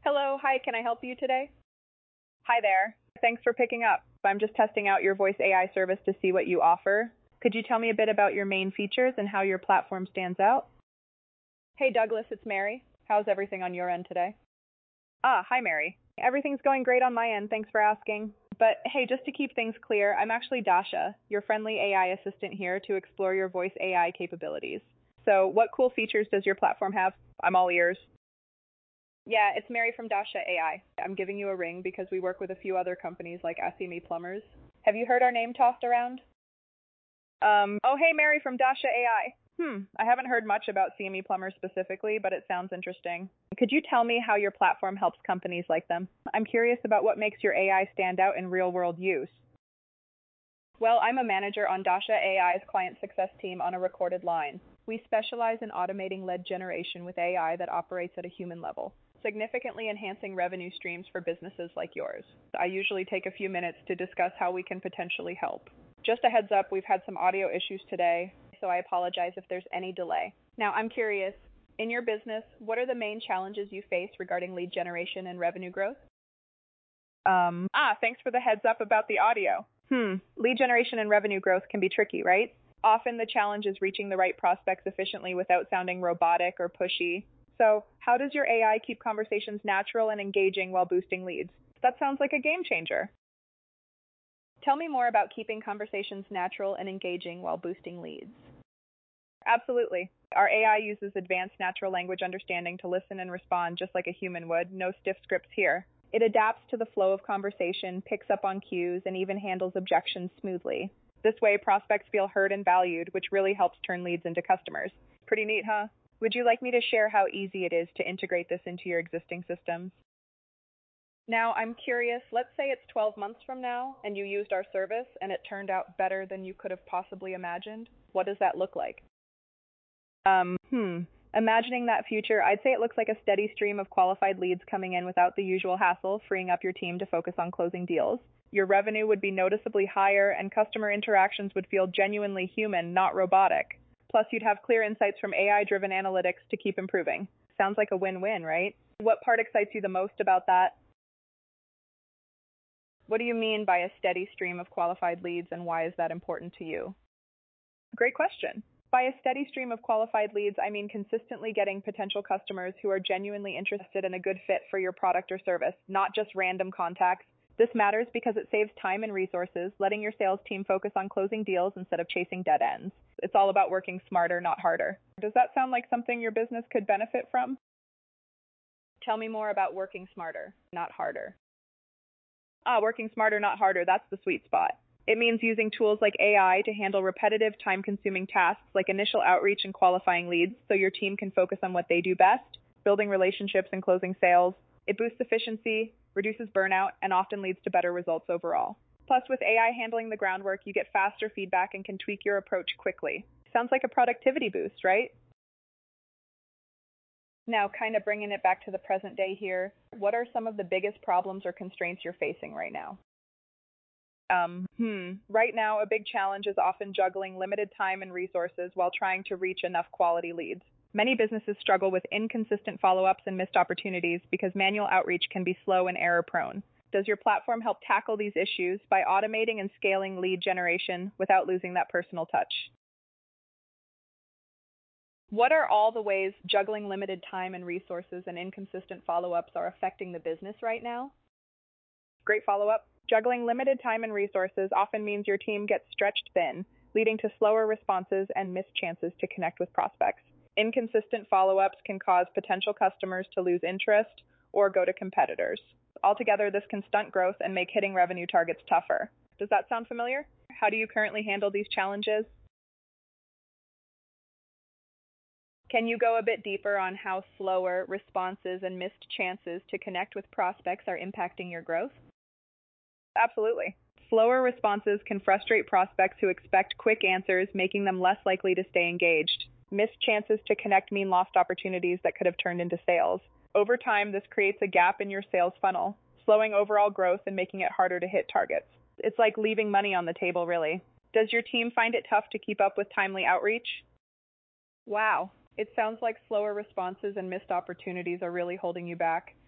Hello, hi, can I help you today? Hi there. Thanks for picking up. I'm just testing out your voice AI service to see what you offer. Could you tell me a bit about your main features and how your platform stands out? Hey Douglas, it's Mary. How's everything on your end today? Hi Mary. Everything's going great on my end, thanks for asking. But hey, just to keep things clear, I'm actually Dasha, your friendly AI assistant here to explore your voice AI capabilities. So, what cool features does your platform have? I'm all ears. Yeah, it's Mary from Dasha AI. I'm giving you a ring because we work with a few other companies like SME Plumbers. Have you heard our name tossed around? Oh hey Mary from Dasha AI. I haven't heard much about CME Plumbers specifically, but it sounds interesting. Could you tell me how your platform helps companies like them? I'm curious about what makes your AI stand out in real world use. Well, I'm a manager on Dasha AI's client success team on a recorded line. We specialize in automating lead generation with AI that operates at a human level, significantly enhancing revenue streams for businesses like yours. I usually take a few minutes to discuss how we can potentially help. Just a heads up, we've had some audio issues today, so I apologize if there's any delay. Now, I'm curious, in your business, what are the main challenges you face regarding lead generation and revenue growth? Thanks for the heads up about the audio. Lead generation and revenue growth can be tricky, right? Often the challenge is reaching the right prospects efficiently without sounding robotic or pushy. So, how does your AI keep conversations natural and engaging while boosting leads? That sounds like a game changer. Tell me more about keeping conversations natural and engaging while boosting leads. Absolutely. Our AI uses advanced natural language understanding to listen and respond just like a human would, no stiff scripts here. It adapts to the flow of conversation, picks up on cues, and even handles objections smoothly. This way, prospects feel heard and valued, which really helps turn leads into customers. Pretty neat, huh? Would you like me to share how easy it is to integrate this into your existing systems? Now, I'm curious, let's say it's 12 months from now and you used our service and it turned out better than you could have possibly imagined. What does that look like? Imagining that future, I'd say it looks like a steady stream of qualified leads coming in without the usual hassle, freeing up your team to focus on closing deals. Your revenue would be noticeably higher and customer interactions would feel genuinely human, not robotic. Plus, you'd have clear insights from AI-driven analytics to keep improving. Sounds like a win-win, right? What part excites you the most about that? What do you mean by a steady stream of qualified leads and why is that important to you? Great question. By a steady stream of qualified leads, I mean consistently getting potential customers who are genuinely interested in a good fit for your product or service, not just random contacts. This matters because it saves time and resources, letting your sales team focus on closing deals instead of chasing dead ends. It's all about working smarter, not harder. Does that sound like something your business could benefit from? Tell me more about working smarter, not harder. Working smarter, not harder, that's the sweet spot. It means using tools like AI to handle repetitive, time-consuming tasks like initial outreach and qualifying leads so your team can focus on what they do best, building relationships and closing sales. It boosts efficiency, reduces burnout, and often leads to better results overall. Plus, with AI handling the groundwork, you get faster feedback and can tweak your approach quickly. Sounds like a productivity boost, right? Now, kind of bringing it back to the present day here, what are some of the biggest problems or constraints you're facing right now? Right now, a big challenge is often juggling limited time and resources while trying to reach enough quality leads. Many businesses struggle with inconsistent follow-ups and missed opportunities because manual outreach can be slow and error-prone. Does your platform help tackle these issues by automating and scaling lead generation without losing that personal touch? What are all the ways juggling limited time and resources and inconsistent follow-ups are affecting the business right now? Great follow-up. Juggling limited time and resources often means your team gets stretched thin, leading to slower responses and missed chances to connect with prospects. Inconsistent follow-ups can cause potential customers to lose interest or go to competitors. Altogether, this can stunt growth and make hitting revenue targets tougher. Does that sound familiar? How do you currently handle these challenges? Can you go a bit deeper on how slower responses and missed chances to connect with prospects are impacting your growth? Absolutely. Slower responses can frustrate prospects who expect quick answers, making them less likely to stay engaged. Missed chances to connect mean lost opportunities that could have turned into sales. Over time, this creates a gap in your sales funnel, slowing overall growth and making it harder to hit targets. It's like leaving money on the table, really. Does your team find it tough to keep up with timely outreach? Wow. It sounds like slower responses and missed opportunities are really holding you back.